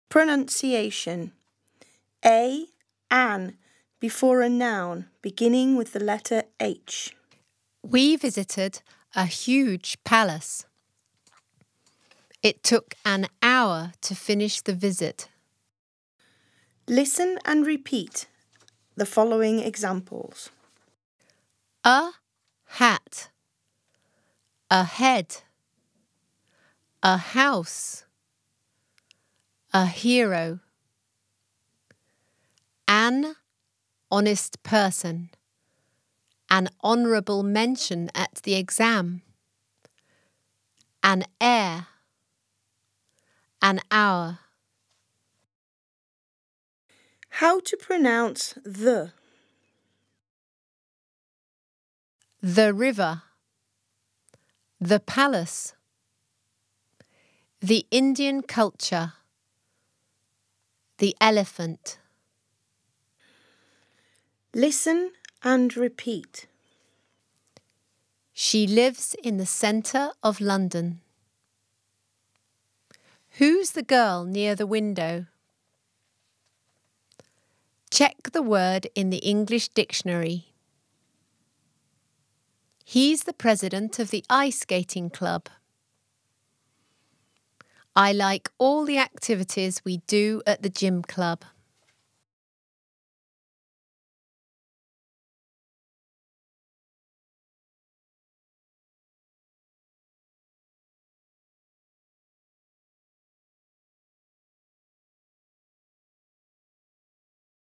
Pronunciation. A, an, before a noun, beginning with the letter H. We visited a huge palace. It took an hour to finish the visit. Listen and repeat the following examples. A hat, a head, a house, a hero, an honest person, an honourable mention at the exam, an heir, an hour. How to pronounce the. The river, the palace, the Indian culture, the elephant. Listen and repeat. She lives in the centre of London. Who's the girl near the window? Check the word in the English dictionary. He's the president of the ice skating club. I like all the activities we do at the gym club.